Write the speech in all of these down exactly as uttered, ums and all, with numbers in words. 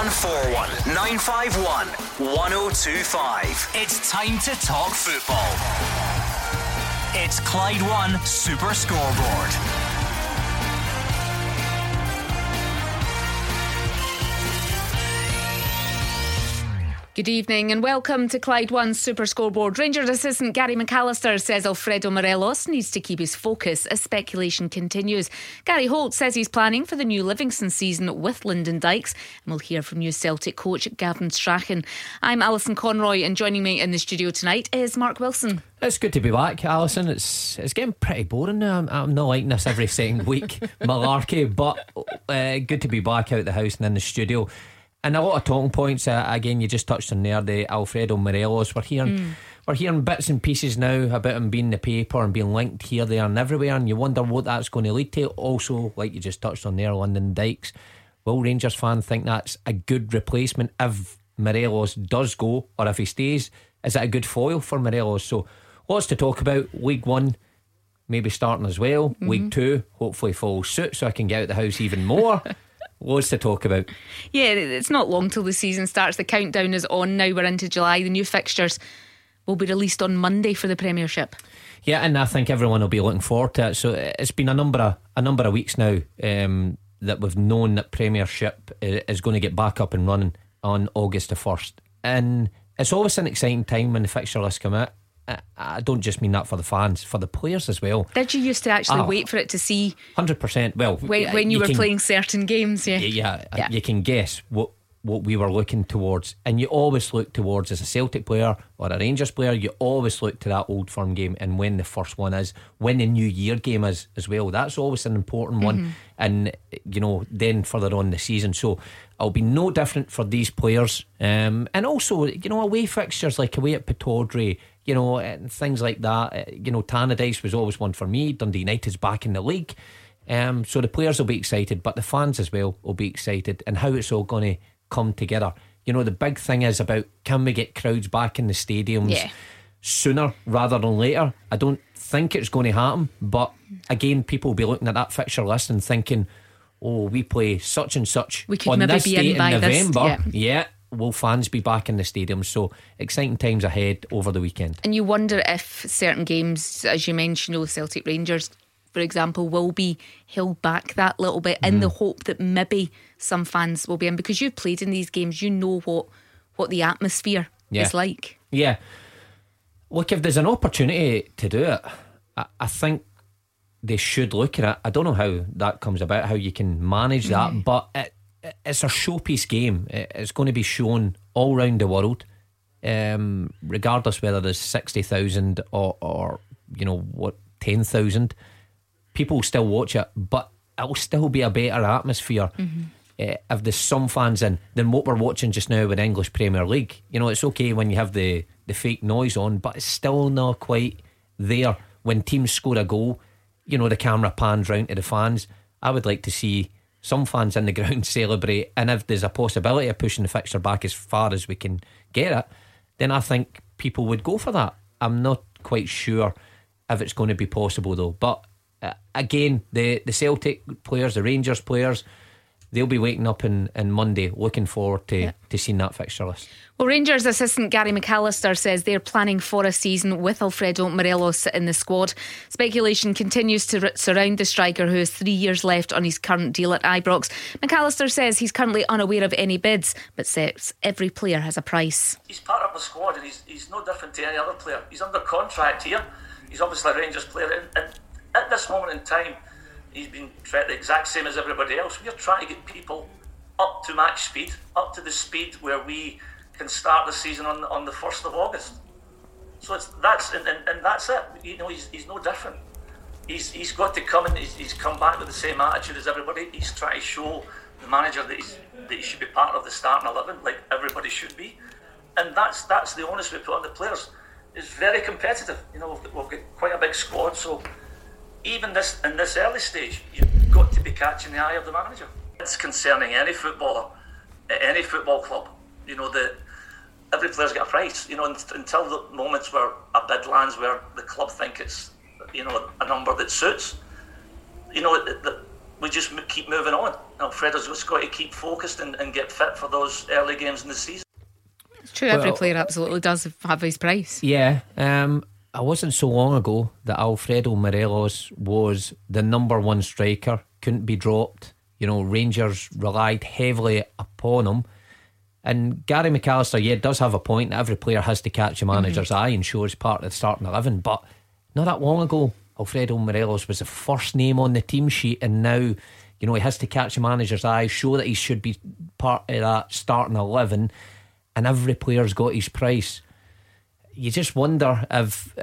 one four one, nine five one, one oh two five. It's time to talk football. It's Clyde One Super Scoreboard. Good evening and welcome to Clyde One Super Scoreboard. Rangers assistant Gary McAllister says Alfredo Morelos needs to keep his focus as speculation continues. Gary Holt says he's planning for the new Livingston season with Lyndon Dykes, and we'll hear from new Celtic coach Gavin Strachan. I'm Alison Conroy, and joining me in the studio tonight is Mark Wilson. It's good to be back, Alison. It's it's getting pretty boring now. I'm, I'm not liking this every second week malarkey, but uh, good to be back out the house and in the studio. And a lot of talking points. Uh, again, you just touched on there the Alfredo Morelos. We're hearing, mm. we're hearing bits and pieces now about him being in the paper and being linked here, there, and everywhere. And you wonder what that's going to lead to. Also, like you just touched on there, Lyndon Dykes. Will Rangers fans think that's a good replacement if Morelos does go, or if he stays? Is it a good foil for Morelos? So, lots to talk about. League One maybe starting as well. Mm-hmm. League Two hopefully follows suit, so I can get out the house even more. Loads to talk about. Yeah, it's not long till the season starts. The countdown is on now. We're into July. The new fixtures will be released on Monday for the Premiership. Yeah, and I think everyone will be looking forward to it. So it's been a number of a number of weeks now um, that we've known that Premiership is going to get back up and running on August the first, and it's always an exciting time when the fixture lists come out. I don't just mean that for the fans, for the players as well. Did you used to actually oh, wait for it to see one hundred percent well when, when you, you were can, playing certain games? Yeah. Yeah, yeah, you can guess what what we were looking towards, and you always look towards, as a Celtic player or a Rangers player, you always look to that Old Firm game and when the first one is, when the New Year game is as well. That's always an important one. Mm-hmm. And you know, then further on the season, so it'll be no different for these players. Um, and also, you know, away fixtures like away at Pittodrie, you know, and things like that. You know, Tannadice was always one for me. Dundee United's back in the league, um, so the players will be excited, but the fans as well will be excited, and how it's all going to come together. You know, the big thing is about, can we get crowds back in the stadiums yeah. sooner rather than later? I don't think it's going to happen, but again, people will be looking at that fixture list and thinking, oh, we play such and such we could on maybe this be date in, by in November. This, yeah. yeah Will fans be back in the stadium? So exciting times ahead over the weekend. And you wonder if certain games, as you mentioned, you know, Celtic Rangers, for example, will be held back that little bit in mm. the hope that maybe some fans will be in, because you've played in these games, you know what what the atmosphere yeah. is like. Yeah. Look, if there's an opportunity to do it, I, I think they should look at it. I don't know how that comes about, how you can manage that, mm. but it, it's a showpiece game. It's going to be shown all around the world, um, regardless whether there's sixty thousand or, or you know what, ten thousand. People will still watch it, but it'll still be a better atmosphere mm-hmm. uh, if there's some fans in than what we're watching just now with English Premier League. You know, it's okay when you have the, the fake noise on, but it's still not quite there. When teams score a goal, you know, the camera pans round to the fans. I would like to see some fans in the ground celebrate, and if there's a possibility of pushing the fixture back as far as we can get it, then I think people would go for that. I'm not quite sure if it's going to be possible though, but uh, again, the, the Celtic players, the Rangers players, they'll be waking up in, in Monday looking forward to, yeah. to seeing that fixture list. Well, Rangers assistant Gary McAllister says they're planning for a season with Alfredo Morelos in the squad. Speculation continues to surround the striker, who has three years left on his current deal at Ibrox. McAllister says he's currently unaware of any bids, but says every player has a price. He's part of the squad, and he's, he's no different to any other player. He's under contract here. He's obviously a Rangers player, and, and at this moment in time, he's been treated the exact same as everybody else. We're trying to get people up to match speed, up to the speed where we can start the season on on the first of August. So it's that's and, and, and that's it. You know, he's he's no different. He's he's got to come and he's, he's come back with the same attitude as everybody. He's trying to show the manager that he's that he should be part of the starting eleven, like everybody should be. And that's that's the onus we put on the players. It's very competitive. You know, we've, we've got quite a big squad, so even this in this early stage, you've got to be catching the eye of the manager. It's concerning any footballer at any football club. You know, that every player's got a price. You know, until the moments where a bid lands where the club think it's, you know, a number that suits. You know, the, the, we just keep moving on. Alfredo's just got to keep focused and, and get fit for those early games in the season. It's true, every well, player absolutely does have his price. Yeah, um, it wasn't so long ago that Alfredo Morelos was the number one striker, couldn't be dropped. You know, Rangers relied heavily upon him. And Gary McAllister, yeah, does have a point that every player has to catch a manager's mm-hmm. eye and show as part of the starting eleven. But not that long ago, Alfredo Morelos was the first name on the team sheet, and now, you know, he has to catch a manager's eye, show that he should be part of that starting eleven, and every player's got his price. You just wonder if,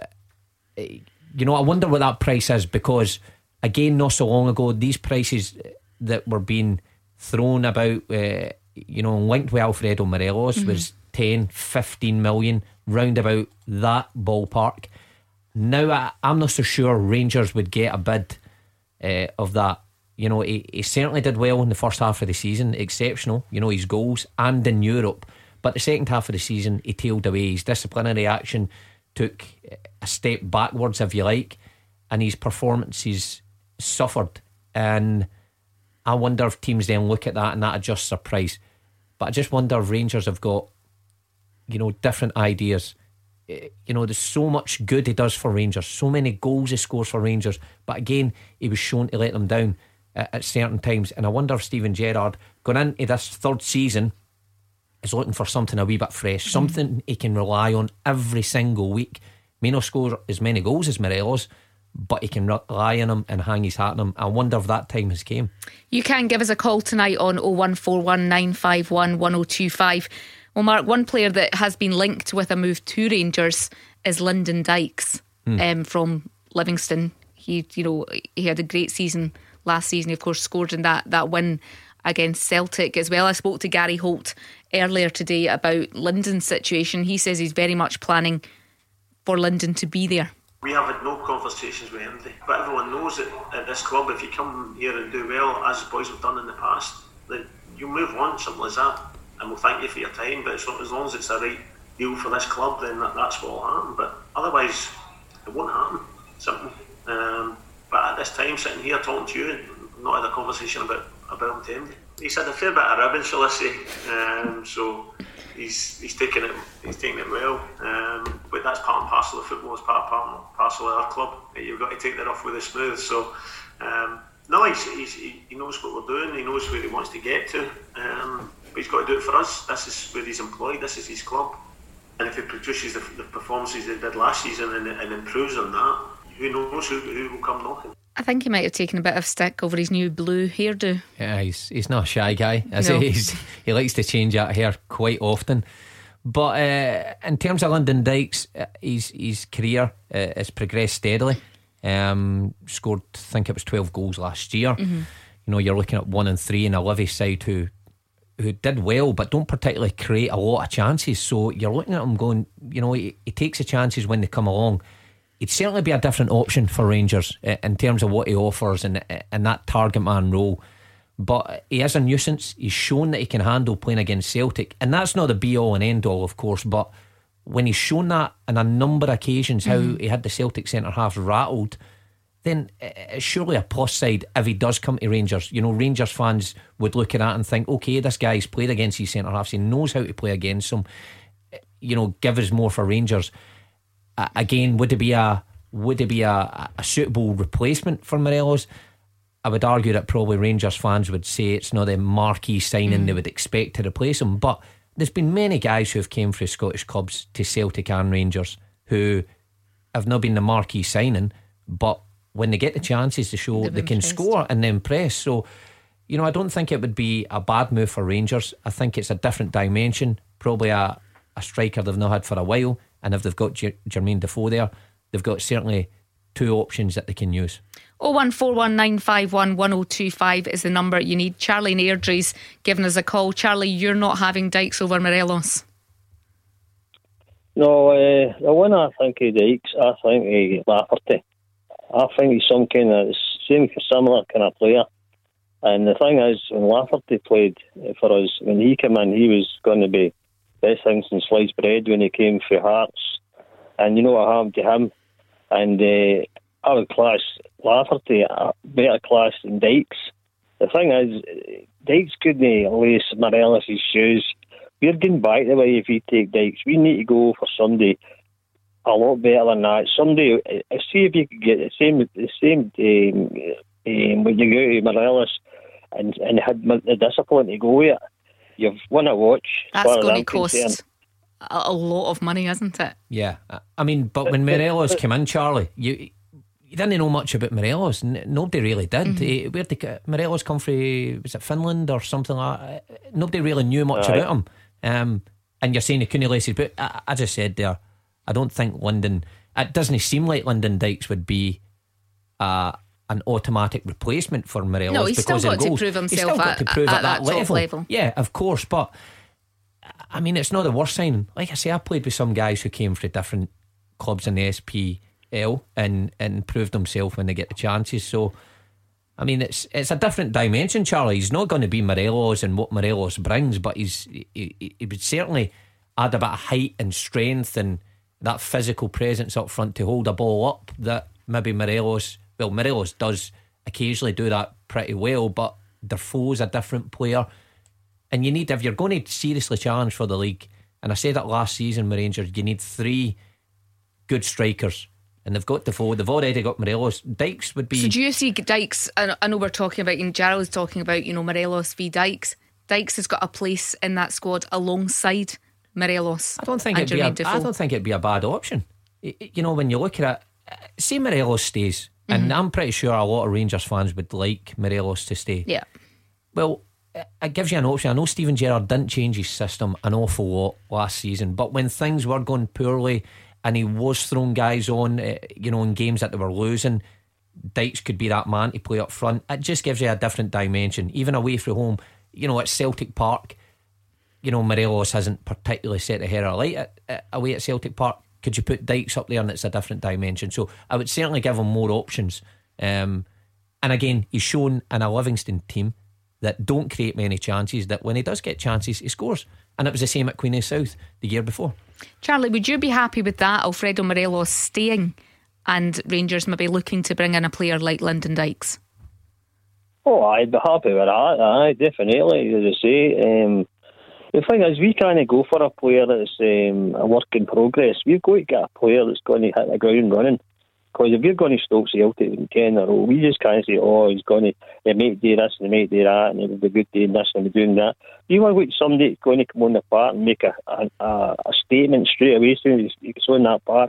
you know, I wonder what that price is, because again, not so long ago, these prices that were being thrown about, uh, you know, linked with Alfredo Morelos mm-hmm. was ten, fifteen million, round about that ballpark. Now I, I'm not so sure Rangers would get a bid uh, of that. You know, he, he certainly did well in the first half of the season, exceptional, you know, his goals, and in Europe. But the second half of the season, he tailed away. His disciplinary action took a step backwards, if you like, and his performances suffered. And I wonder if teams then look at that and that adjusts their price. But I just wonder if Rangers have got, you know, different ideas. You know, there's so much good he does for Rangers, so many goals he scores for Rangers, but again, he was shown to let them down at, at certain times. And I wonder if Steven Gerrard, going into this third season, is looking for something a wee bit fresh, something he can rely on every single week. May not score as many goals as Morelos, but he can rely on him and hang his hat on him. I wonder if that time has came. You can give us a call tonight on oh one four one nine five one one oh two five. Well, Mark, one player that has been linked with a move to Rangers is Lyndon Dykes hmm. um, from Livingston. He, you know, he had a great season last season. He, of course, scored in that, that win against Celtic as well. I spoke to Gary Holt earlier today about Lyndon's situation. He says he's very much planning for Lyndon to be there. We have had no conversations with him, but everyone knows that at this club, if you come here and do well, as the boys have done in the past, then you move on, simple as that. And we'll thank you for your time, but as long as it's the right deal for this club, then that, that's what will happen. But otherwise, it won't happen. Simple. Um, but at this time, sitting here talking to you, not had a conversation about about him. He's had a fair bit of ribbon, shall I say? Um, so he's he's taking it he's taking it well. Um, but that's part and parcel of football. It's part and parcel of our club. You've got to take that off with a smooth. So. Um, No, he's, he's, he knows what we're doing. He knows where he wants to get to. Um, but he's got to do it for us. This is where he's employed. This is his club. And if he produces the, the performances he did last season and, and improves on that, who knows who, who will come knocking. I think he might have taken a bit of stick over his new blue hairdo. Yeah, he's he's not a shy guy, is no. he? He's, he likes to change that hair quite often. But uh, in terms of Lyndon Dykes, uh, his his career uh, has progressed steadily. Um, scored, I think it was twelve goals last year. Mm-hmm. You know, you're looking at one and three in a Livy side who who did well, but don't particularly create a lot of chances. So you're looking at him going, you know, he, he takes the chances when they come along. He'd certainly be a different option for Rangers uh, in terms of what he offers and and that target man role. But he is a nuisance. He's shown that he can handle playing against Celtic, and that's not the be all and end all, of course. But when he's shown that on a number of occasions, how mm. he had the Celtic centre half rattled, then it's surely a plus side if he does come to Rangers. You know, Rangers fans would look at that and think, okay, this guy's played against his centre halves, he knows how to play against them. You know, give us more for Rangers. Uh, again, would it be a would it be a, a suitable replacement for Morelos? I would argue that probably Rangers fans would say it's not a marquee signing mm. they would expect to replace him. But there's been many guys who have came from Scottish clubs to Celtic and Rangers who have not been the marquee signing, but when they get the chances to show They've they can impressed. score and they impress. So, you know, I don't think it would be a bad move for Rangers. I think it's a different dimension, probably a, a striker they've not had for a while, and if they've got J- Jermaine Defoe there, they've got certainly two options that they can use. oh one four one nine five one one oh two five is the number you need. Charlie Airdrie's giving us a call. Charlie, you're not having Dykes over Morelos? No, uh, the one I think he Dykes, I think he Lafferty. I think he's some kind of same similar kind of player. And the thing is, when Lafferty played for us, when he came in, he was going to be best thing since sliced bread when he came for Hearts. And you know what happened to him? And uh, I would class Lafferty a better class than Dykes. the thing is, Dykes couldn't lace Morelos' shoes. We're going back the way if you take Dykes. We need to go for somebody a lot better than that. Somebody, see if you could get the same, the same um, um, when you go to Morelos and, and had the discipline to go with it. You've won a watch. That's going to cost concerned. a lot of money, isn't it? Yeah, I mean, but when Morelos came in, Charlie, you you didn't know much about Morelos. Nobody really did. Mm-hmm. Where did Morelos come from? Was it Finland or something like that? Nobody really knew much right. about him. Um, and you're saying he couldn't lace his boot. I, I just said there, I don't think Lyndon. It doesn't seem like Lyndon Dykes would be uh, an automatic replacement for Morelos. No, he's because still of got goals. to prove himself he's still at, got to prove at, at that, that top level. level. Yeah, of course. But I mean, it's not the worst sign. Like I say, I played with some guys who came from different clubs in the S P L and and proved themselves when they get the chances. So I mean, it's it's a different dimension, Charlie. He's not going to be Morelos and what Morelos brings, but he's he, he would certainly add a bit of height and strength and that physical presence up front to hold a ball up that maybe Morelos, well, Morelos does occasionally do that pretty well, but Defoe's a different player. And you need, if you're going to seriously challenge for the league, and I said that last season with Rangers, you need three good strikers. And they've got Defoe, they've already got Morelos. Dykes would be. So do you see Dykes? I know we're talking about, and Gerald's talking about, you know, Morelos v Dykes. Dykes has got a place in that squad alongside Morelos. I don't think it'd be a, I don't think it'd be a bad option. You know, when you look at it, say Morelos stays, and mm-hmm. I'm pretty sure a lot of Rangers fans would like Morelos to stay. Yeah. Well, it gives you an option. I know Steven Gerrard didn't change his system an awful lot last season, but when things were going poorly and he was throwing guys on, you know, in games that they were losing, Dykes could be that man to play up front. It just gives you a different dimension. Even away from home, you know, at Celtic Park, you know, Morelos hasn't particularly set the hair alight at, at, away at Celtic Park. Could you put Dykes up there and it's a different dimension? So I would certainly give him more options. Um, and again, he's shown in a Livingston team that don't create many chances, that when he does get chances, he scores. And it was the same at Queen of the South the year before. Charlie, would you be happy with that, Alfredo Morelos staying and Rangers maybe looking to bring in a player like Lyndon Dykes? Oh, I'd be happy with that. Aye, definitely. As I say, um, the thing is, we can't go for a player that's um, a work in progress. We've got to get a player that's going to hit the ground running. Because if you're going to Stoke Celtic in ten in a row, we just can't say, oh, he's going to, he might do this and he might do that, and he'll be good doing this and doing that. You want to get somebody that's going to come on the park and make a a, a statement straight away as soon as he's on that park.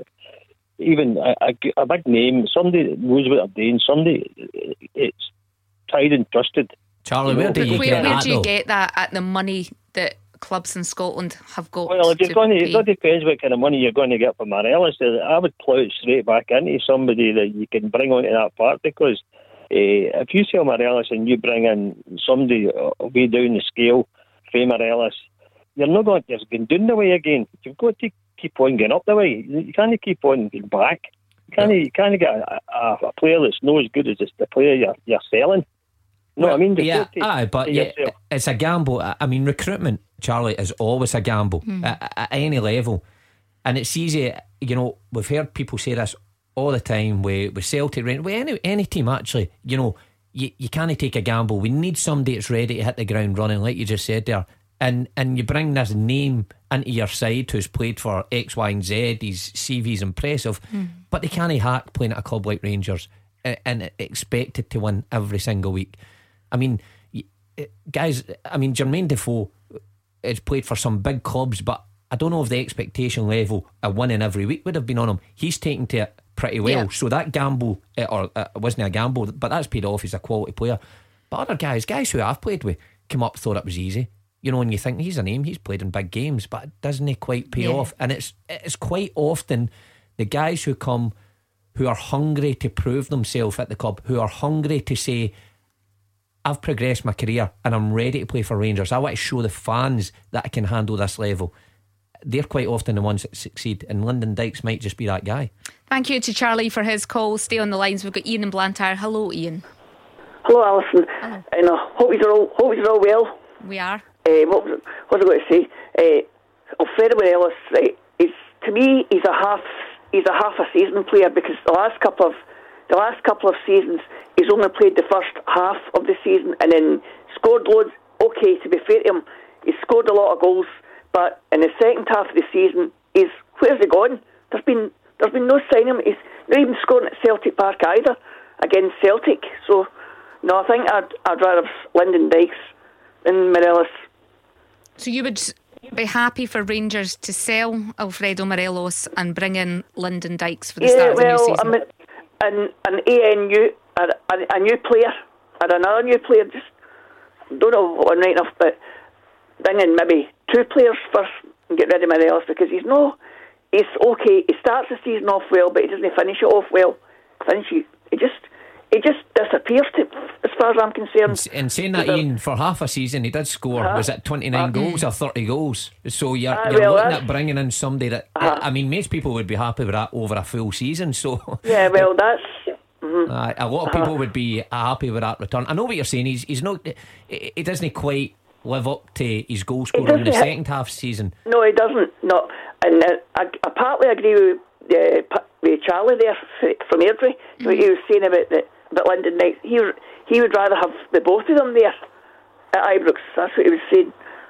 Even a, a, a big name, somebody that knows what they're doing, somebody it's tried and trusted. Charlie, where do you where, get where that? do you though? get that at the money that clubs in Scotland have got? Well, if you're to going to, pay? it all depends what kind of money you're going to get from Morelos. I would plough it straight back into somebody that you can bring onto that part, because uh, if you sell Morelos and you bring in somebody way down the scale from Morelos, you're not going to just go down the way again. You've got to keep on going up the way. You can't keep on going back. You can't, you can't get a, a, a player that's not as good as the player you're, you're selling. No, well, I mean, yeah, aye, but yeah, it's a gamble. I mean, recruitment, Charlie, is always a gamble mm. at, at any level, and it's easy. You know, we've heard people say this all the time with, with Celtic, with any any team actually. You know, you, you can't take a gamble. We need somebody that's ready to hit the ground running, like you just said there, and and you bring this name into your side who's played for X, Y, and Z. His C V's impressive, mm. but they can't hack playing at a club like Rangers and, and expected to win every single week. I mean, guys, I mean, Jermaine Defoe has played for some big clubs, but I don't know if the expectation level of winning every week would have been on him. He's taken to it pretty well. Yeah. So that gamble, or it wasn't a gamble, but that's paid off. He's a quality player. But other guys, guys who I've played with, come up, thought it was easy. You know, and you think he's a name, he's played in big games, but doesn't he quite pay yeah. off? And it's it's quite often the guys who come who are hungry to prove themselves at the club, who are hungry to say, I've progressed my career and I'm ready to play for Rangers. I want to show the fans that I can handle this level. They're quite often the ones that succeed, and Lyndon Dykes might just be that guy. Thank you to Charlie for his call. Stay on the lines. We've got Ian in Blantyre. Hello, Ian. Hello, Alison. Hello. And uh, hope you're all hope you're all well. We are. Uh, what, what was I going to say? Uh, Alfredo Morelos, right? Is to me, he's a half he's a half a season player, because the last couple of the last couple of seasons, he's only played the first half of the season and then scored loads. Okay, to be fair to him, he's scored a lot of goals, but in the second half of the season, he's where's he gone? There's been there's been no sign of him. He's not even scoring at Celtic Park either against Celtic. So, no, I think I'd I'd rather have Lyndon Dykes than Morelos. So you would be happy for Rangers to sell Alfredo Morelos and bring in Lyndon Dykes for the yeah, start of the well, new season? I mean, an an A N U, a, a, a new player, and another new player. Just don't know one right enough, but bring in maybe two players first and get rid of Morelos, because he's no, he's okay. He starts the season off well, but he doesn't finish it off well. Finish it, he just. He just disappears, to, as far as I'm concerned. And saying that, Ian, for half a season he did score, uh-huh. was it twenty-nine uh-huh. goals or thirty goals? So you're, uh, you're well, looking at bringing in somebody that, uh-huh. I mean, most people would be happy with that over a full season. So yeah, well, that's mm-hmm. uh, a lot of people uh-huh. would be happy with that return. I know what you're saying. He's he's not. He doesn't quite live up to his goal scoring in the second half season. No, he doesn't. No, and uh, I, I partly agree with, uh, with Charlie there from Airdrie. Mm-hmm. What he was saying about the. But Lyndon Dykes, he he would rather have the both of them there at Ibrox. That's what he was saying.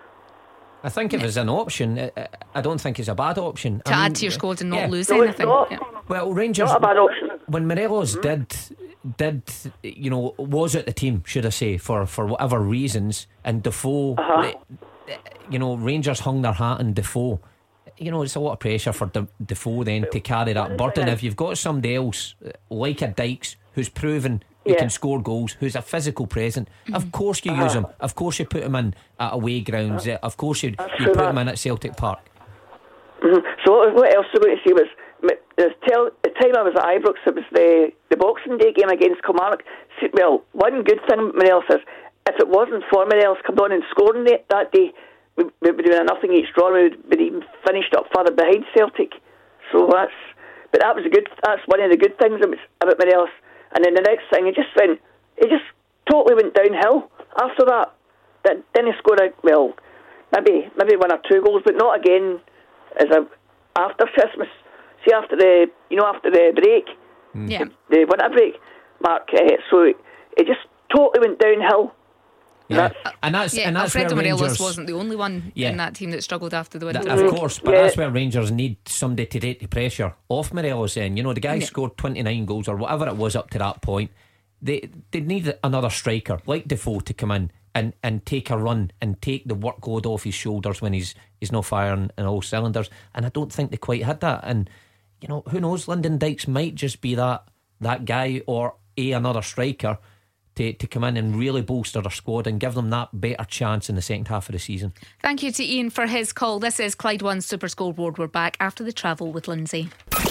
I think if it's an option, I don't think it's a bad option. To I mean, add to your squad and not yeah. lose no, anything. Yeah. Well, Rangers, not a bad option. When Morelos mm-hmm. did, did you know, was at the team, should I say, for, for whatever reasons, and Defoe, uh-huh. you know, Rangers hung their hat on Defoe. You know, it's a lot of pressure for De- Defoe then to carry that burden. If you've got somebody else like a Dykes who's proven he yeah. can score goals, who's a physical presence, mm-hmm. of course you uh-huh. use him. Of course you put him in at away grounds. Uh-huh. Of course you, you put him in at Celtic Park. Mm-hmm. So what else I was going to say was, the time I was at Ibrox, it was the, the Boxing Day game against Kilmarnock. Well, one good thing Morelos is, if it wasn't for Morelos coming on and scoring that day, we would be doing a nothing each draw. We would be even finished up further behind Celtic. So that's, but that was a good. That's one of the good things about Morelos. And then the next thing, he just went, he just totally went downhill after that. That then he scored a well, maybe maybe one or two goals, but not again as a after Christmas. See, after the you know after the break, mm. yeah, the, the winter break, Mark. Uh, so it, it just totally went downhill. Yeah, that's, and that's yeah, and that's Alfredo where Rangers Morelos wasn't the only one yeah. in that team that struggled after the winter. That, of course, but yeah. that's where Rangers need somebody to take the pressure off Morelos. Then you know the guy yeah. scored twenty-nine goals or whatever it was up to that point. They they need another striker like Defoe to come in and, and take a run and take the workload off his shoulders when he's he's not firing in all cylinders. And I don't think they quite had that. And you know, who knows? Lyndon Dykes might just be that that guy, or a another striker to, to come in and really bolster their squad and give them that better chance in the second half of the season. Thank you to Ian for his call. This is Clyde One's Super Scoreboard. We're back after the travel with Lindsay.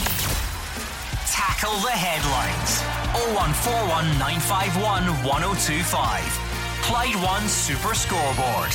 Tackle the headlines. oh one four one nine five one one oh two five. Clyde One Super Scoreboard.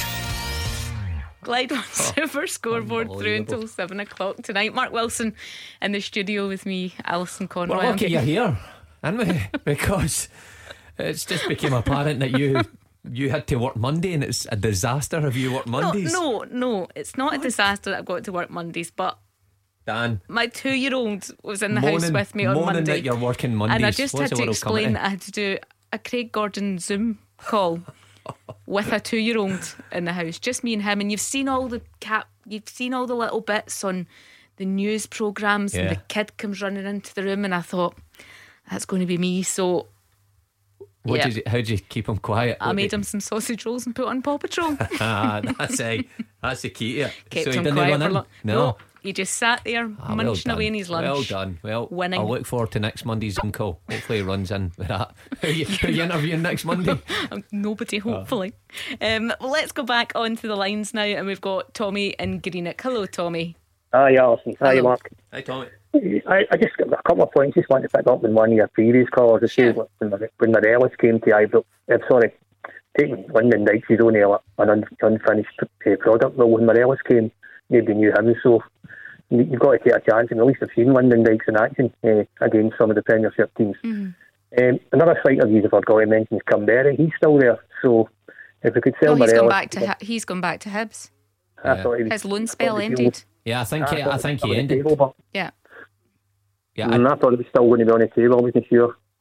Clyde One Super Scoreboard through until seven o'clock tonight. Mark Wilson in the studio with me, Alison Conroy. Well, lucky you're here, aren't we? Because it's just became apparent that you you had to work Monday, and it's a disaster. Have you worked Mondays? No, no, no. It's not a disaster that I've got to work Mondays, but Dan, my two-year-old was in the moaning, house with me on moaning Monday that you're working Mondays, and I just What's had to explain that I had to do a Craig Gordon Zoom call with a two-year-old in the house, just me and him. And you've seen all the cap, you've seen all the little bits on the news programmes, yeah. and the kid comes running into the room, and I thought that's going to be me. So what yeah. did you, how did you keep him quiet? I what made him some sausage rolls and put on Paw Patrol. ah, that's a, that's the key to it. Kept so him he didn't quiet run for in? long. No. no, he just sat there ah, munching well away in his lunch. Well done. Well, winning. I'll look forward to next Monday's Zoom call. Hopefully he runs in with that. Who are you, who are you interviewing next Monday? Nobody, hopefully. Oh. Um, well, let's go back onto the lines now, and we've got Tommy in Greenock. Hello, Tommy. Hi, Alison. Hi, Hello. Mark. Hi, Tommy. I, I just got a couple of points. Just want to pick up on one of your previous calls. To sure. say when, when Morelos came to Ibrox, I'm sorry, taking Lyndon Dykes is only an un, unfinished uh, product. But when Morelos came, nobody knew him, so you, you've got to take a chance. And at least I've seen Lyndon Dykes in action uh, against some of the Premiership teams. Mm-hmm. Um, another fighter you've forgot to mention is Cumberi. He's still there, so if we could sell no, he's Morelos, gone back to Hi- he's gone back to Hibs. I yeah. thought he was, his loan spell ended. Yeah, I think I, he, I think he ended. Table, yeah. Yeah, and I, I thought it was still going to be on the table. I wasn't sure.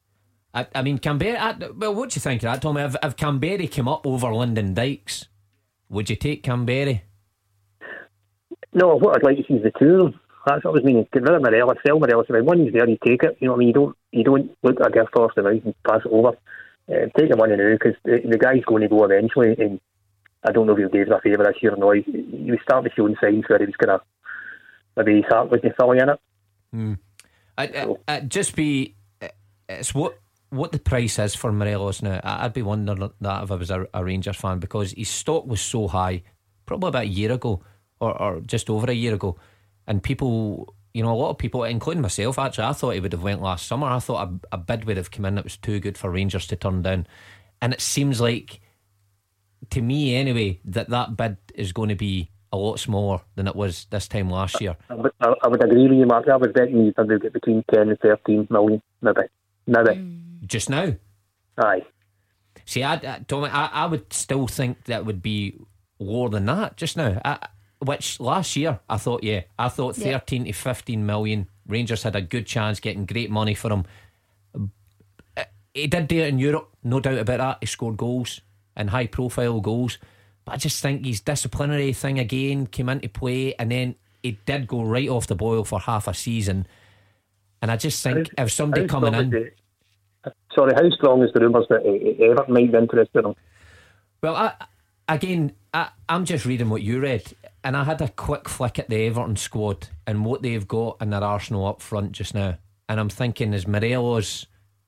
I, I mean, Canberra. I, well, what do you think of that, Tommy? If, if Canberra came up over Lyndon Dykes, would you take Canberra? No, what I'd like to see is the two of them. That's what I was meaning. Get rid of Morelos, sell Morelos. If money's there, you take it. You know what I mean? You don't, you don't look at a gift horse and and pass it over. Uh, take the money now, because the, the guy's going to go eventually. And I don't know if he'll do us a favour this year or not. He, he was starting to show signs where he was going to maybe his heart wasn't filling in it. Hmm. I'd, so. I'd just be. It's what what the price is for Morelos now. I'd be wondering that if I was a, a Rangers fan, because his stock was so high, probably about a year ago, or, or just over a year ago, and people, you know, a lot of people, including myself, actually, I thought he would have went last summer. I thought a, a bid would have come in that was too good for Rangers to turn down, and it seems like, to me anyway, that that bid is going to be a lot smaller than it was this time last year. I would, I, I would agree with you, Mark. I was betting you would get between ten and thirteen million, maybe. Maybe. Mm. Just now? Aye. See, I, I, Tommy, I, I would still think that would be lower than that just now. I, which last year I thought, yeah, I thought yeah. thirteen to fifteen million. Rangers had a good chance getting great money for him. He did do it in Europe, no doubt about that. He scored goals and high profile goals. But I just think his disciplinary thing again came into play, and then he did go right off the boil for half a season. And I just think how, if somebody coming in the, sorry, how strong is the rumours that Everton might be interested in him? Well, I, again, I, I'm just reading what you read, and I had a quick flick at the Everton squad and what they've got in their arsenal up front just now, and I'm thinking, is Morelos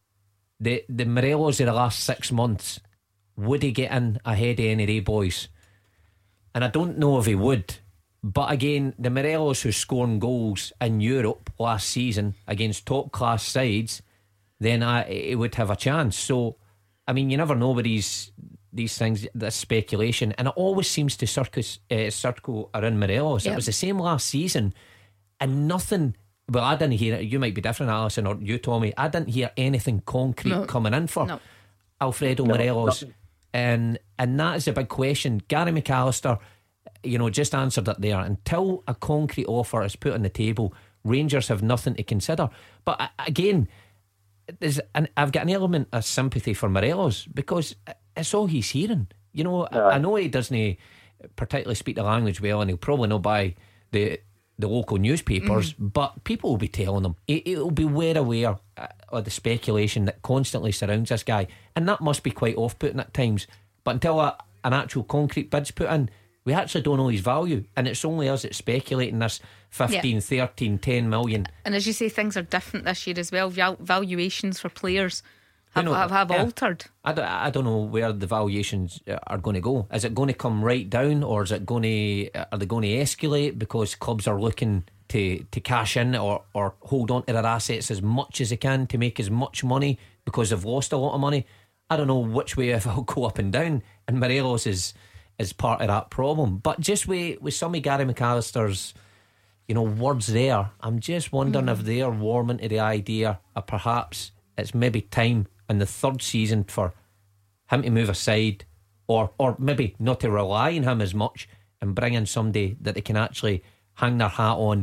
the the Morelos of the last six months, would he get in ahead of any of the boys? And I don't know if he would. But again, the Morelos who's scoring goals in Europe last season against top class sides, then I, it would have a chance. So, I mean, you never know with these these things, this speculation, and it always seems to circus, uh, circle around Morelos. Yep. It was the same last season, and nothing. Well, I didn't hear it. You might be different, Alison, or you, Tommy. I didn't hear anything concrete no. coming in for no. Alfredo no, Morelos, nothing. and and that is a big question. Gary McAllister, you know, just answered it there. Until a concrete offer is put on the table, Rangers have nothing to consider. But again, there's an, I've got an element of sympathy for Morelos, because it's all he's hearing. You know, yeah. I, I know he doesn't particularly speak the language well, and he'll probably know by the the local newspapers, mm. but people will be telling him. He, he'll be well aware of the speculation that constantly surrounds this guy, and that must be quite off-putting at times. But until a, an actual concrete bid's put in, we actually don't know his value, and it's only us that's speculating this fifteen, yeah. thirteen, ten million. And as you say, things are different this year as well. Val- valuations for players have, you know, have, have yeah. altered. I don't, I don't know where the valuations are going to go. Is it going to come right down, or is it going to, are they going to escalate because clubs are looking to, to cash in or, or hold on to their assets as much as they can to make as much money because they've lost a lot of money? I don't know which way it'll go up and down, and Morelos is is part of that problem. But just with, with some of Gary McAllister's, you know, words there, I'm just wondering mm. if they're warming to the idea of perhaps it's maybe time in the third season for him to move aside, or or maybe not to rely on him as much, and bring in somebody that they can actually hang their hat on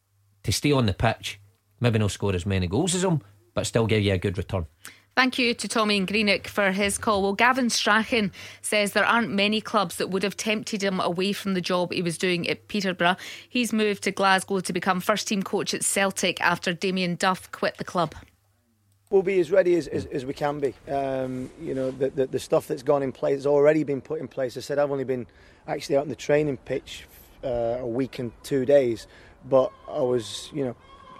to stay on the pitch, maybe not score as many goals as him, but still give you a good return. Thank you to Tommy in Greenock for his call. Well, Gavin Strachan says there aren't many clubs that would have tempted him away from the job he was doing at Peterborough. He's moved to Glasgow to become first team coach at Celtic after Damien Duff quit the club. We'll be as ready as, as, as we can be. Um, you know, the, the, the stuff that's gone in place has already been put in place. I said I've only been actually out on the training pitch uh, a week and two days, but I was, you know,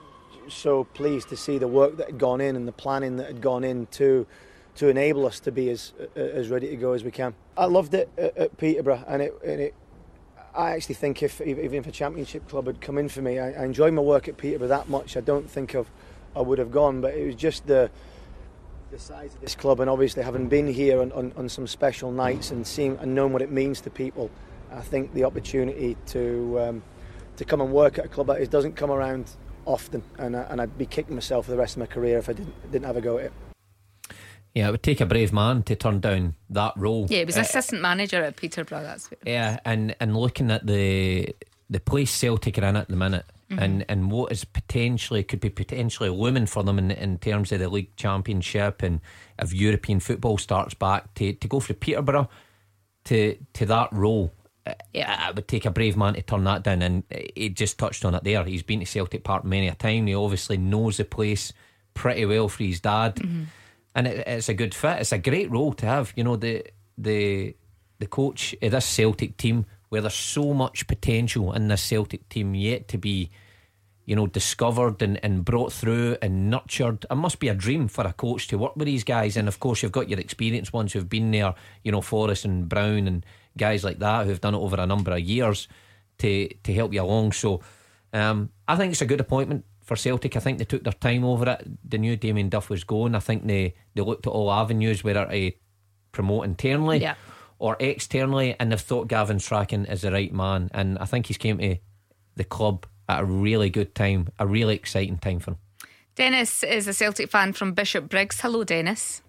so pleased to see the work that had gone in and the planning that had gone in to to enable us to be as as ready to go as we can. I loved it at, at Peterborough, and it, and it I actually think if even if a championship club had come in for me, I, I enjoyed my work at Peterborough that much. I don't think of I would have gone, but it was just the the size of this club, and obviously having been here on, on, on some special nights and seeing and knowing what it means to people, I think the opportunity to um, to come and work at a club like this doesn't come around often, and, I, and I'd be kicking myself for the rest of my career if I didn't didn't have a go at it. Yeah, it would take a brave man to turn down that role. Yeah, he was uh, assistant manager at Peterborough. That's what it yeah, and and looking at the the place Celtic are in at the minute, mm-hmm. and, and what is potentially could be potentially looming for them in, in terms of the league championship, and if European football starts back, to, to go for Peterborough to to that role. Yeah, it would take a brave man to turn that down, and he just touched on it there. He's been to Celtic Park many a time. He obviously knows the place pretty well for his dad, mm-hmm. and it, it's a good fit. It's a great role to have. You know, the the the coach of this Celtic team, where there's so much potential in this Celtic team yet to be, you know, discovered and, and brought through and nurtured. It must be a dream for a coach to work with these guys. And of course you've got your experienced ones who've been there, you know, Forrest and Brown and guys like that who've done it over a number of years to to help you along. So um, I think it's a good appointment for Celtic. I think they took their time over it. They knew Damien Duff was going. I think they, they looked at all avenues, whether to promote internally yeah. or externally, and they've thought Gavin Strachan is the right man, and I think he's came to the club at a really good time, a really exciting time for him. Dennis is a Celtic fan from Bishop Briggs. Hello, Dennis.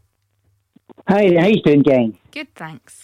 Hi, how you doing, gang? Good, thanks.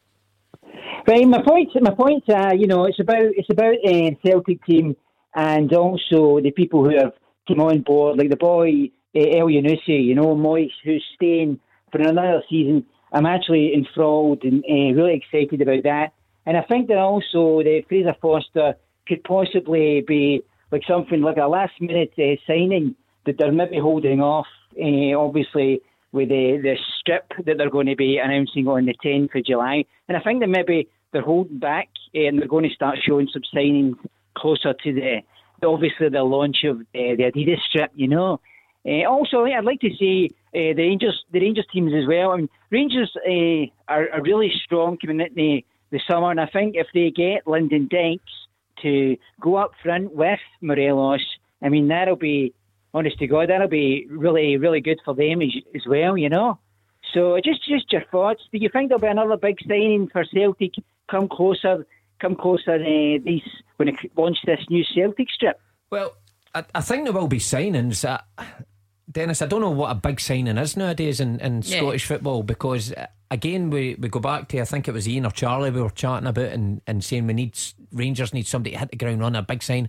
Right, my point, my point, uh, you know, it's about it's about a uh, Celtic team, and also the people who have come on board, like the boy uh, El Yunusi, you know, Moyes, who's staying for another season. I'm actually enthralled and uh, really excited about that, and I think that also that Fraser Forster could possibly be like something like a last minute uh, signing that they're maybe holding off, uh, obviously with the, the strip that they're going to be announcing on the tenth of July. And I think that maybe they're holding back uh, and they're going to start showing some signings closer to the, obviously the launch of uh, the Adidas strip, you know. Uh, also, I'd like to see uh, the Rangers the Rangers teams as well. I mean, Rangers uh, are, are really strong coming into the, the summer, and I think if they get Lyndon Dykes to go up front with Morelos, I mean, that'll be, honest to God, that'll be really, really good for them as, as well, you know. So just just your thoughts. Do you think there'll be another big signing for Celtic come closer, come closer uh, these, when it launch this new Celtic strip? Well, I, I think there will be signings. Uh, Dennis, I don't know what a big signing is nowadays in, in yeah. Scottish football, because uh, again we, we go back to, I think it was Ian or Charlie we were chatting about and, and saying we need Rangers need somebody to hit the ground running, a big sign.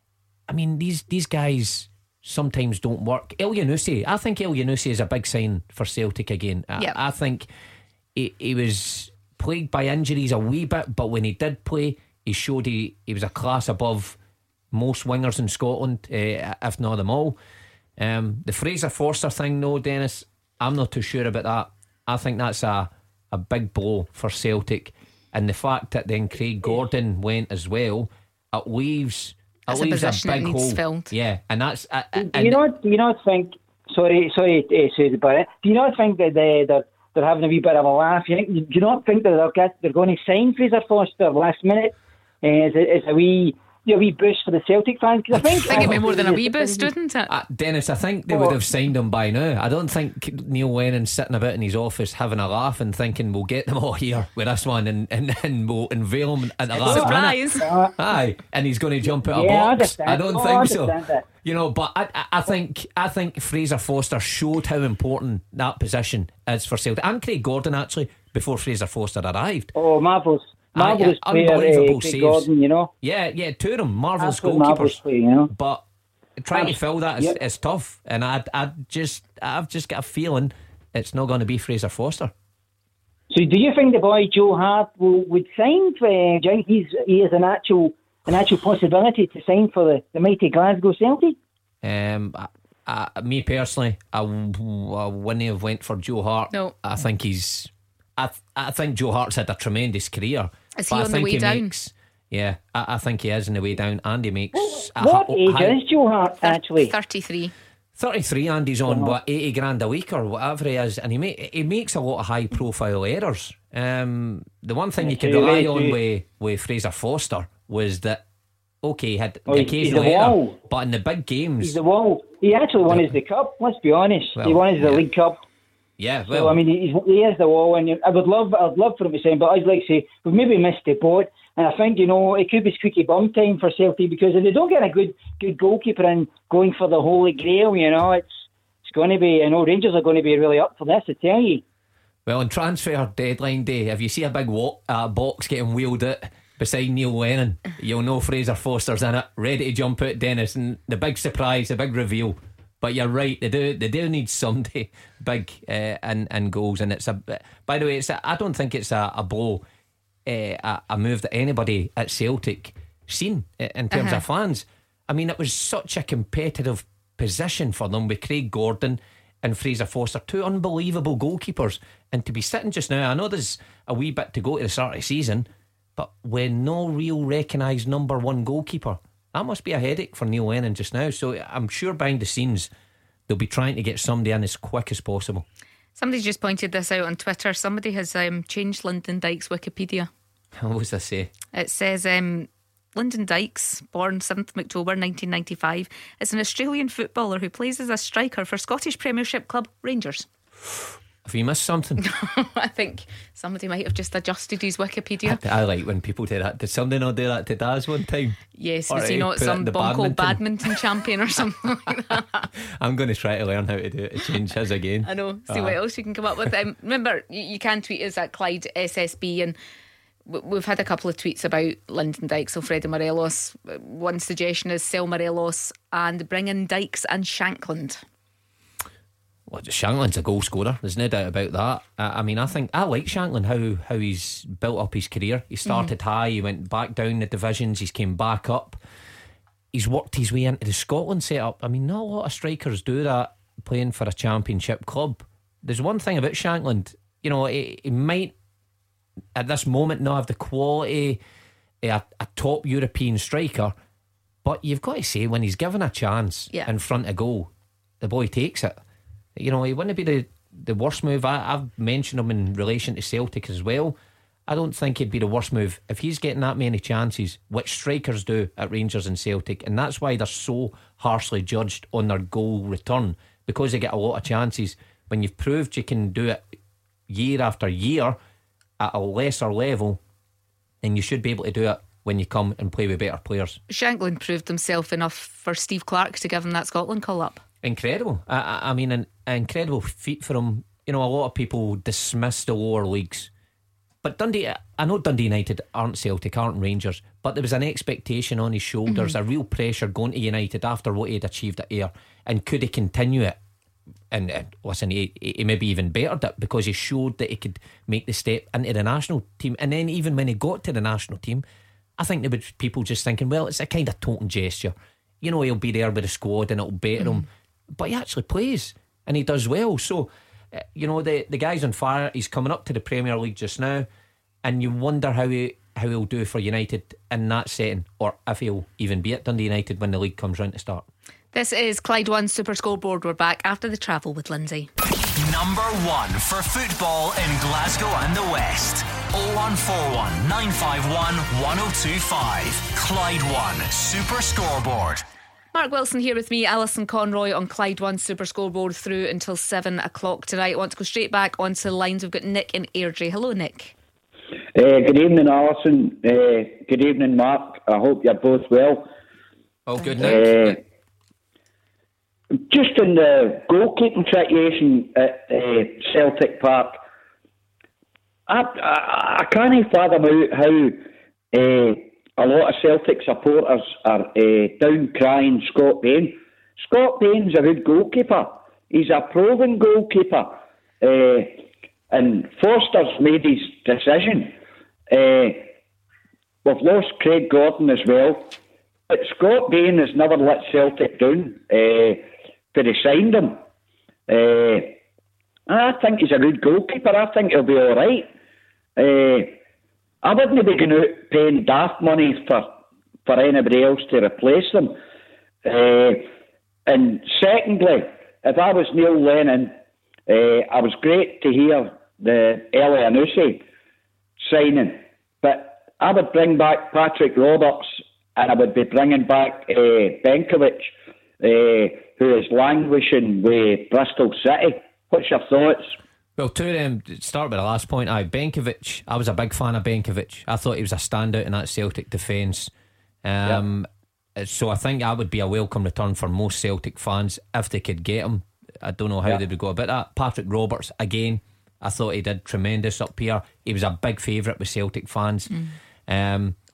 I mean, these these guys sometimes don't work. El Yunusi, I think El Yunusi is a big sign for Celtic again. I, yep. I think he, he was plagued by injuries a wee bit, but when he did play, he showed he, he was a class above most wingers in Scotland, uh, if not them all. Um, the Fraser Forster thing, though, Dennis, I'm not too sure about that. I think that's a, a big blow for Celtic, and the fact that then Craig Gordon went as well, it leaves it That's leaves a, a big hole. Filled. Yeah, and that's. Uh, do you not? Do you not think? Sorry, sorry, uh, sorry about it. Do you not think that they they're, they're having a wee bit of a laugh? You think, do you not think that they're get, they're going to sign Fraser Forster last minute? Uh, is it is a wee. A wee boost for the Celtic fans? Cause I think, I think it'd be more than a wee boost, wouldn't it? Uh, Dennis, I think they would have signed him by now. I don't think Neil Lennon's sitting about in his office having a laugh and thinking we'll get them all here with this one and, and, and we'll unveil him at the last surprise. minute. Uh, Aye, and he's going to jump out yeah, a box. I, I don't oh, think I so. That. You know, but I, I think I think Fraser Forster showed how important that position is for Celtic, and Craig Gordon actually before Fraser Forster arrived. Oh, marvellous. Marvellous uh, player, unbelievable uh, saves. Gordon, you know. Yeah, yeah, two of them, marvellous Absolute goalkeepers. Play, you know. But trying to fill that is, yep. is tough, and I, I just, I've just got a feeling it's not going to be Fraser Forster. So, do you think the boy Joe Hart will, would sign? For, uh, do you think he's he is an actual an actual possibility to sign for the, the mighty Glasgow Celtic? Um, I, I, me personally, I, I wouldn't have went for Joe Hart. No, I think he's. I, I think Joe Hart's had a tremendous career. Is he but on I think the way he down? Makes, yeah, I, I think he is on the way down, and he makes. What a, age high, is Joe Hart actually? thirty-three. thirty-three, and he's on what eighty grand a week or whatever he is, and he make, he makes a lot of high profile errors. Um, the one thing you could rely on with, with Fraser Forster was that okay, he had oh, the occasional error, but in the big games, he's the wall. He actually won us the cup. Let's be honest, well, he won us the yeah. League Cup. Yeah, well, so, I mean, he's, he is the wall, and I would love, I'd love for him to sign, but I'd like to say we've maybe missed the boat, and I think you know it could be squeaky bum time for Celtic, because if they don't get a good, good goalkeeper and going for the Holy Grail, you know, it's it's going to be. I know Rangers are going to be really up for this, I tell you. Well, on transfer deadline day, if you see a big walk, uh, box getting wheeled out beside Neil Lennon, you'll know Fraser Forster's in it, ready to jump out Dennis, and the big surprise, the big reveal. But you're right, they do they do need somebody big uh, in, in goals. And it's a, by the way, it's a, I don't think it's a, a blow, uh, a, a move that anybody at Celtic seen in terms uh-huh. of fans. I mean, it was such a competitive position for them with Craig Gordon and Fraser Forster, two unbelievable goalkeepers. And to be sitting just now, I know there's a wee bit to go to the start of the season, but with no real recognised number one goalkeeper, that must be a headache for Neil Lennon just now. So I'm sure behind the scenes they'll be trying to get somebody in as quick as possible. Somebody just pointed this out on Twitter. Somebody has um, changed Lyndon Dykes' Wikipedia. What does that say? It says um, Lyndon Dykes, born seventh of October nineteen ninety-five, is an Australian footballer who plays as a striker for Scottish Premiership club Rangers. Have you missed something? I think somebody might have just adjusted his Wikipedia. I, I like when people do that. Did somebody not do that to Daz one time? Yes, was he not some bonko badminton. badminton champion or something like that? I'm going to try to learn how to do it, to change his again. I know, see uh, what else you can come up with. Um, remember, you, you can tweet us at Clyde S S B, and we've had a couple of tweets about Lyndon Dykes, Alfredo Morelos. One suggestion is sell Morelos and bring in Dykes and Shankland. Well, Shankland's a goal scorer, there's no doubt about that. I, I mean, I think I like Shankland, how how he's built up his career. He started mm-hmm. high, he went back down the divisions, he's came back up, he's worked his way into the Scotland setup. I mean, not a lot of strikers do that playing for a championship club. There's one thing about Shankland, you know, he, he might at this moment not have the quality a, a top European striker, but you've got to say, when he's given a chance yeah. in front of goal, the boy takes it. You know, he wouldn't be the, the worst move. I, I've mentioned him in relation to Celtic as well. I don't think it'd be the worst move if he's getting that many chances, which strikers do at Rangers and Celtic, and that's why they're so harshly judged on their goal return, because they get a lot of chances. When you've proved you can do it year after year at a lesser level, then you should be able to do it when you come and play with better players. Shankland proved himself enough for Steve Clarke to give him that Scotland call up. Incredible. I, I, I mean, an, an incredible feat for him. You know, a lot of people dismiss the lower leagues, but Dundee, I know Dundee United aren't Celtic, aren't Rangers, but there was an expectation on his shoulders, mm-hmm. a real pressure going to United after what he had achieved at Ayr, and could he continue it? And uh, listen, he, he maybe even bettered it, because he showed that he could make the step into the national team. And then even when he got to the national team, I think there were people just thinking, well, it's a kind of token gesture. You know, he'll be there with the squad and it'll better mm. him. But he actually plays and he does well. So, uh, you know, the, the guy's on fire. He's coming up to the Premier League just now, and you wonder how he how he'll do for United in that setting, or if he'll even be at Dundee United when the league comes round to start. This is Clyde One Super Scoreboard. We're back after the travel with Lindsay. Number one for football in Glasgow and the West. oh one four one, nine five one, one oh two five. Clyde One Super Scoreboard. Mark Wilson here with me, Alison Conroy on Clyde One Super Scoreboard through until seven o'clock tonight. I want to go straight back onto the lines. We've got Nick in Airdrie. Hello, Nick. Uh, good evening, Alison. Uh, good evening, Mark. I hope you're both well. Oh, good, Nick. Uh, just in the goalkeeping situation at uh, Celtic Park, I, I, I can't fathom out how uh, a lot of Celtic supporters are uh, down crying Scott Bain. Scott Bain's a good goalkeeper. He's a proven goalkeeper. Uh, and Foster's made his decision. Uh, we've lost Craig Gordon as well. But Scott Bain has never let Celtic down. Uh, but he signed him. Uh, I think he's a good goalkeeper. I think he'll be all right. Uh, I wouldn't be going out paying daft money for, for anybody else to replace them. Uh, and secondly, if I was Neil Lennon, uh, I was great to hear the Elyounoussi signing, but I would bring back Patrick Roberts, and I would be bringing back uh, Benkovic, uh, who is languishing with Bristol City. What's your thoughts? Well, to um, start with the last point, I Benkovic, I was a big fan of Benkovic. I thought he was a standout in that Celtic defence. Um, yep. So I think that would be a welcome return for most Celtic fans if they could get him. I don't know how yep. they would go about that. Patrick Roberts, again, I thought he did tremendous up here. He was a big favourite with Celtic fans. Mm. Um,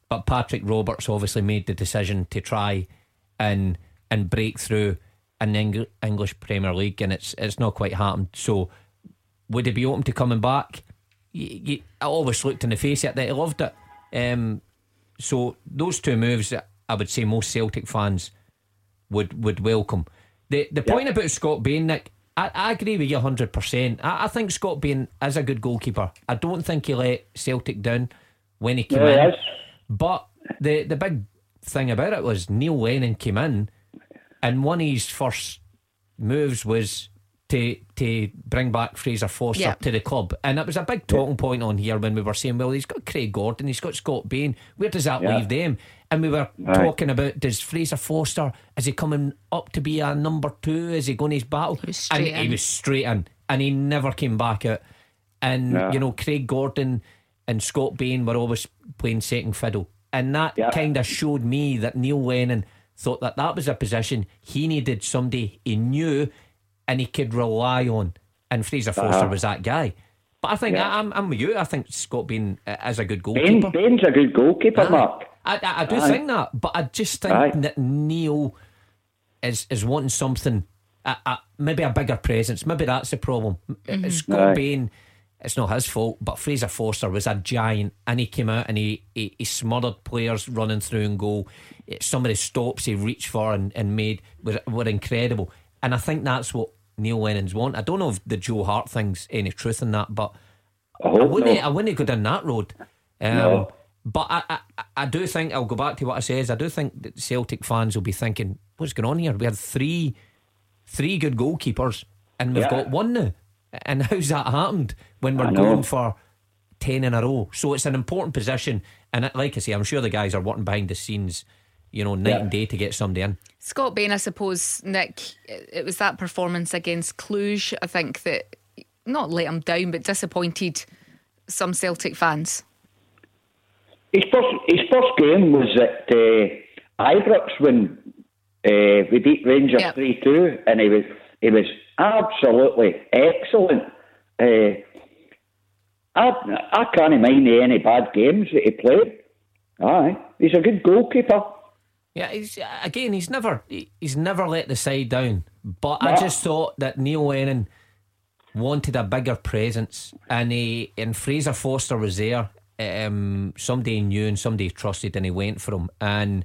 but Patrick Roberts obviously made the decision to try and and break through in the Eng- English Premier League, and it's it's not quite happened. So would he be open to coming back? You, you, I always looked in the face at that he loved it. Um, so those two moves, I would say most Celtic fans would would welcome. The the point yep. about Scott Bain, Nick, I, I agree with you one hundred percent. I, I think Scott Bain is a good goalkeeper. I don't think he let Celtic down when he came yeah, in. He but the the big thing about it was Neil Lennon came in, and one of his first moves was to to bring back Fraser Forster yep. to the club, and it was a big talking yep. point on here when we were saying, well, he's got Craig Gordon, he's got Scott Bain, where does that yep. leave them? And we were right. talking about, does Fraser Forster, is he coming up to be a number two? Is he going his battle? He was straight and in. he was straight in, and he never came back out. And yeah. you know, Craig Gordon and Scott Bain were always playing second fiddle, and that yep. kind of showed me that Neil Lennon thought that that was a position he needed somebody he knew and he could rely on, and Fraser Forster uh-huh. was that guy. But I think yeah. I, I'm, I'm with you. I think Scott Bain is a good goalkeeper. Bain, Bain's a good goalkeeper, uh, Mark. I, I, I do Aye. think that, but I just think Aye. that Neil is is wanting something, a, a, maybe a bigger presence. Maybe that's the problem. Mm-hmm. Scott Aye. Bain, it's not his fault, but Fraser Forster was a giant, and he came out and he he, he smothered players running through and goal. Some of the stops he reached for and, and made were, were incredible. And I think that's what Neil Lennon's want. I don't know if the Joe Hart thing's any truth in that, but I, I wouldn't. No. I wouldn't go down that road. Um, no. But I, I, I do think I'll go back to what I says. I do think that Celtic fans will be thinking, "What's going on here? We had three, three good goalkeepers, and we've yeah. got one now. And how's that happened when we're going for ten in a row?" So it's an important position, and like I say, I'm sure the guys are working behind the scenes, you know, night yeah. and day to get somebody in. Scott Bain, I suppose, Nick, it was that performance against Cluj, I think, that not let him down, but disappointed some Celtic fans. His first, his first game was at uh, Ibrox when uh, we beat Rangers yep. three two, and he was he was absolutely excellent. Uh, I I can't mind any bad games that he played. Aye, he's a good goalkeeper. Yeah, he's, again, he's never he, he's never let the side down. But no. I just thought that Neil Lennon wanted a bigger presence, and he and Fraser Forster was there. Um, somebody he knew and somebody he trusted, and he went for him. And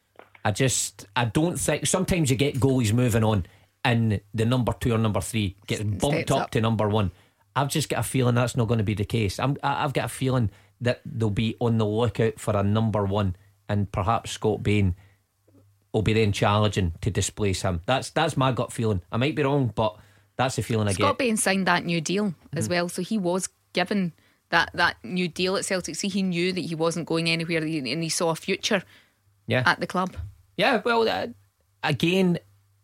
I just I don't think sometimes you get goalies moving on, and the number two or number three gets bumped up, up to number one. I've just got a feeling that's not going to be the case. I'm, I've got a feeling that they'll be on the lookout for a number one, and perhaps Scott Bain will be then challenging to displace him. That's that's my gut feeling. I might be wrong, but that's the feeling I get. Scott Bain signed that new deal as mm-hmm. well, so he was given that, that new deal at Celtic. See, he knew that he wasn't going anywhere, and he saw a future yeah. at the club. Yeah, well, uh, again,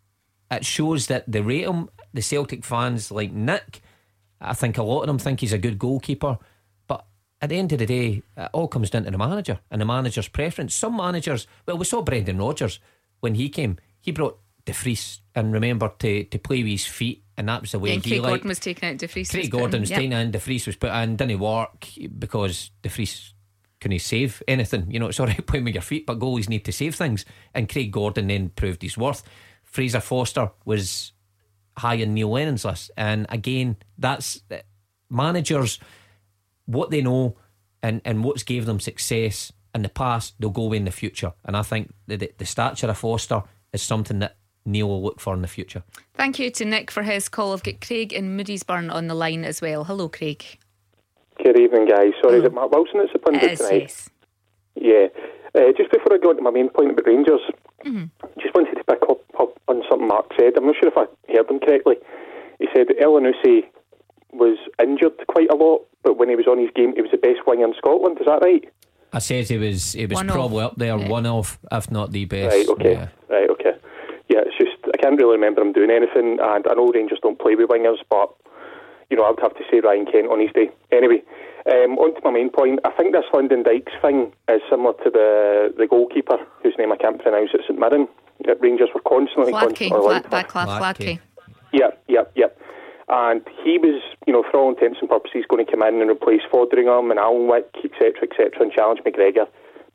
it shows that they rate him. The Celtic fans like Nick, I think a lot of them think he's a good goalkeeper, but at the end of the day, it all comes down to the manager and the manager's preference. Some managers, well, we saw Brendan Rodgers when he came, he brought De Vries and remembered to, to play with his feet, and that was the way yeah, he Craig liked. Gordon was taken out, De Vries Craig Gordon was taken in, De Vries was put in, didn't work because De Vries couldn't save anything. You know, it's alright playing with your feet, but goalies need to save things, and Craig Gordon then proved his worth. Fraser Forster was high in Neil Lennon's list, and again, that's managers, what they know and, and what's gave them success in the past, they'll go away in the future. And I think the, the, the stature of Forster is something that Neil will look for in the future. Thank you to Nick for his call. I've got Craig in Moodiesburn on the line as well. Hello, Craig. Good evening, guys. Sorry, is it Mark Wilson that's the pundit tonight? Yes. Yeah. Uh, just before I go on to my main point about Rangers, mm-hmm. just wanted to pick up, up on something Mark said. I'm not sure if I heard him correctly. He said that Elyounoussi was injured quite a lot, but when he was on his game, he was the best winger in Scotland. Is that right? I said he was he was one probably off. up there, yeah. one of, if not the best. Right, okay. Yeah. Right, okay. Yeah, it's just, I can't really remember him doing anything, and I know Rangers don't play with wingers, but, you know, I would have to say Ryan Kent on his day. Anyway, um, on to my main point. I think this Lyndon Dykes thing is similar to the, the goalkeeper, whose name I can't pronounce at St Mirren, that Rangers were constantly... Fladke, Václav Fladke. Yep, yep, yep. And he was, you know, for all intents and purposes, going to come in and replace Foderingham and Alnwick, et cetera, et cetera, and challenge McGregor.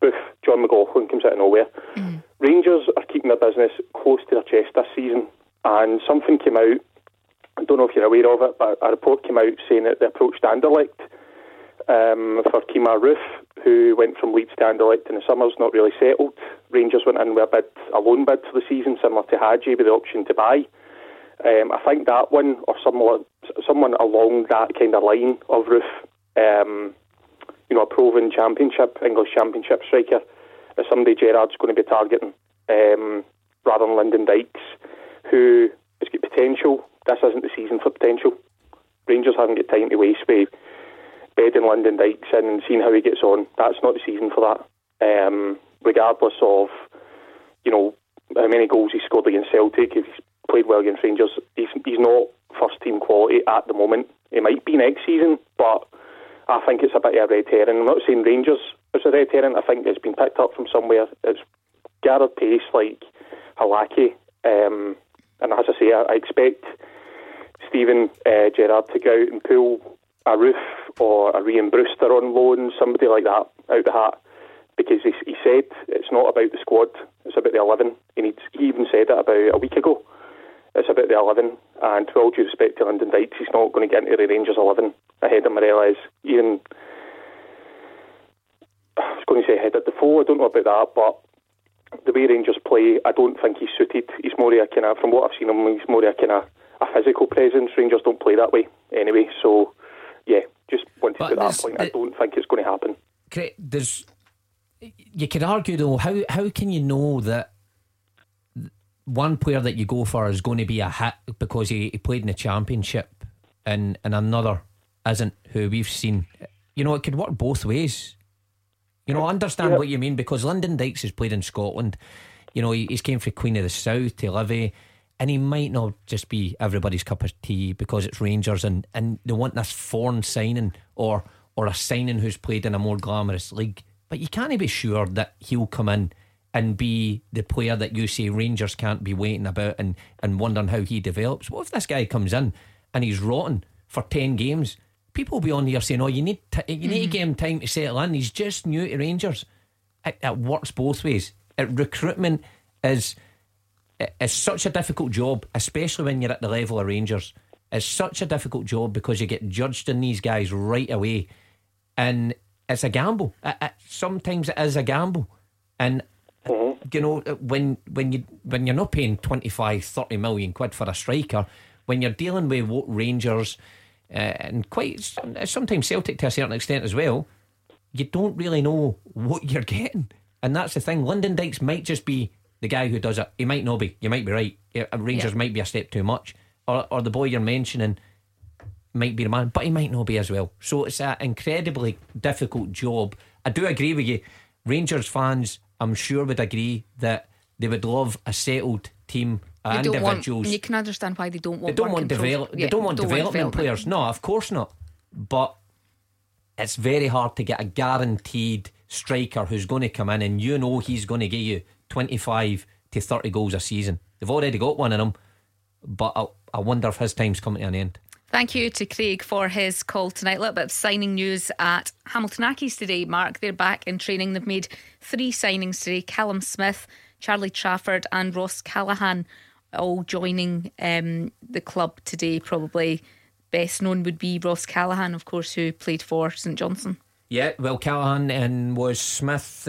spoof. John McLaughlin comes out of nowhere. Mm. Rangers are keeping their business close to their chest this season, and something came out, I don't know if you're aware of it, but a report came out saying that they approached Anderlecht um, for Kemar Roof, who went from Leeds to Anderlecht in the summer's not really settled. Rangers went in with a bid, a loan bid for the season, similar to Hadji, with the option to buy. Um, I think that one, or someone, someone along that kind of line of Roof, um, you know, a proven championship, English championship striker, is somebody Gerrard's going to be targeting, um, rather than Lyndon Dykes, who has got potential. This isn't the season for potential. Rangers haven't got time to waste with bedding Lyndon Dykes in and seeing how he gets on. That's not the season for that. Um, regardless of, you know, how many goals he scored against Celtic, if he's played well against Rangers, he's, he's not first team quality at the moment. He might be next season, but I think it's a bit of a red herring. I'm not saying Rangers is a red herring. I think it's been picked up from somewhere. It's gathered pace like Halaki. Um, and as I say, I, I expect Steven uh, Gerrard to go out and pull a Roof or a Ryan Brewster on loan, somebody like that out the hat, because he, he said it's not about the squad, it's about the eleven. He, needs, he even said it about a week ago. It's about the eleven, and with all due respect to Lyndon Dykes, he's not going to get into the Rangers eleven ahead of Morelos. Even, I was going to say ahead of Defoe, I don't know about that, but the way Rangers play, I don't think he's suited. He's more of a kind of, from what I've seen him, he's more of a kind of a physical presence. Rangers don't play that way anyway, so yeah, just wanted but to put that point. I don't think it's going to happen. There's, you could argue though, how how can you know that one player that you go for is going to be a hit because he, he played in the Championship and, and another isn't, who we've seen? You know, it could work both ways. You know, I understand yeah. what you mean, because Lyndon Dykes has played in Scotland. You know, he, he's came from Queen of the South to Livy, and he might not just be everybody's cup of tea because it's Rangers and, and they want this foreign signing or or a signing who's played in a more glamorous league. But you can't be sure that he'll come in and be the player that you say Rangers can't be waiting about and, and wondering how he develops. What if this guy comes in and he's rotten for ten games? People will be on here saying, oh, you need to, you need mm. to give him time to settle in. He's just new to Rangers. It, it works both ways. It, recruitment is is such a difficult job, especially when you're at the level of Rangers. It's such a difficult job because you get judged on these guys right away, and it's a gamble. It, it, sometimes it is a gamble, and mm-hmm. you know, when when you when you're not paying twenty-five, thirty million quid for a striker, when you're dealing with what Rangers uh, and quite sometimes Celtic to a certain extent as well, you don't really know what you're getting, and that's the thing. Lyndon Dykes might just be the guy who does it. He might not be. You might be right. Rangers yeah. might be a step too much, or or the boy you're mentioning might be the man, but he might not be as well. So it's an incredibly difficult job. I do agree with you. Rangers fans, I'm sure, would agree that they would love a settled team, uh, individuals. Want, you can understand why they don't want. They don't want develop. They yeah, don't want don't development want players. No, of course not. But it's very hard to get a guaranteed striker who's going to come in and you know he's going to give you twenty-five to thirty goals a season. They've already got one of them, but I, I wonder if his time's coming to an end. Thank you to Craig for his call tonight. A little bit of signing news at Hamilton Accies today, Mark. They're back in training. They've made three signings today. Callum Smith, Charlie Trafford and Ross Callaghan all joining um, the club today. Probably best known would be Ross Callaghan, of course, who played for St Johnstone. Yeah, well, Callaghan and was Smith, uh,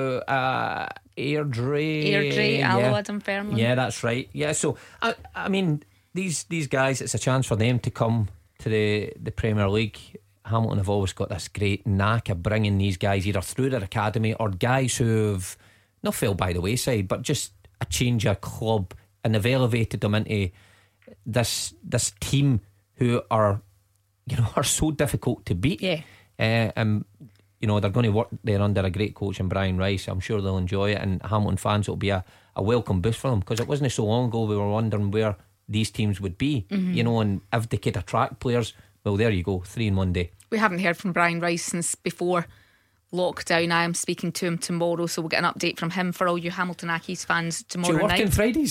uh, Airdrie, Airdrie, yeah. Alloa, Dunfermline. Yeah, that's right. Yeah, so I, I mean, these these guys, it's a chance for them to come to the the Premier League. Hamilton have always got this great knack of bringing these guys either through their academy or guys who've not fell by the wayside, but just a change of club, and they've elevated them into this this team who are, you know, are so difficult to beat. Yeah. Uh, and you know, they're going to work there under a great coach in Brian Rice. I'm sure they'll enjoy it, and Hamilton fans, it'll be a, a welcome boost for them, because it wasn't so long ago we were wondering where these teams would be, mm-hmm. you know, and if they could attract players. Well, there you go, three in one day. We haven't heard from Brian Rice since before lockdown. I am speaking to him tomorrow, so we'll get an update from him for all you Hamilton Accies fans tomorrow night. Do you work night. on Fridays?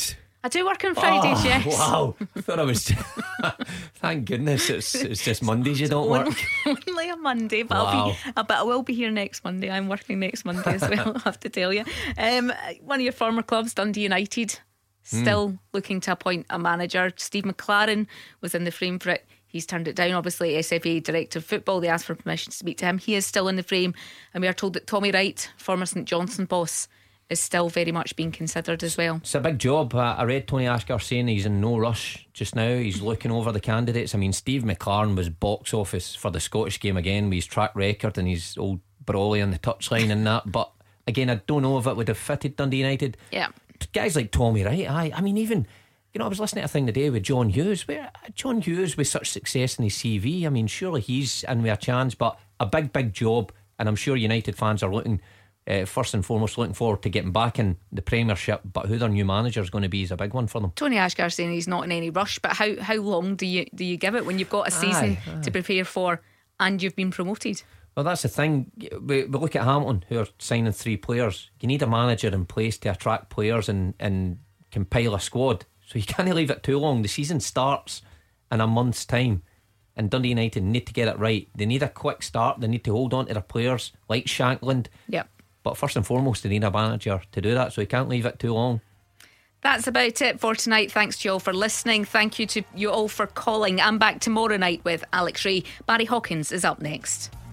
I do work on Fridays, oh, yes. Wow. I thought I was. Thank goodness it's it's just Mondays you don't work. Only a Monday, but, Wow. I'll be, uh, but I will be here next Monday. I'm working next Monday as well, I have to tell you. Um, one of your former clubs, Dundee United, still mm. looking to appoint a manager. Steve McLaren was in the frame for it. He's turned it down. Obviously, S F A Director of Football, they asked for permission to speak to him. He is still in the frame, and we are told that Tommy Wright, former St Johnstone boss, is still very much being considered as well. It's a big job. uh, I read Tony Asker saying he's in no rush just now. He's looking over the candidates. I mean, Steve McLaren was box office for the Scottish game again with his track record and his old brawly on the touchline and that. But again, I don't know if it would have fitted Dundee United. Yeah, guys like Tommy Wright, I, I mean, even, you know, I was listening to a thing today with John Hughes. Where John Hughes with such success in his C V, I mean, surely he's in with a chance. But a big, big job, and I'm sure United fans are looking. Uh, first and foremost, looking forward to getting back in the Premiership, but who their new manager is going to be is a big one for them. Tony Ashgar saying he's not in any rush, but how, how long do you do you give it when you've got a season aye, aye. to prepare for and you've been promoted? Well, that's the thing. We, we look at Hamilton, who are signing three players. You need a manager in place to attract players and, and compile a squad, so you can't leave it too long. The season starts in a month's time, and Dundee United need to get it right. They need a quick start. They need to hold on to their players like Shankland. Yep. But first and foremost, they need a manager to do that, so you can't leave it too long. That's about it for tonight. Thanks to you all for listening. Thank you to you all for calling. I'm back tomorrow night with Alex Ray. Barry Hawkins is up next.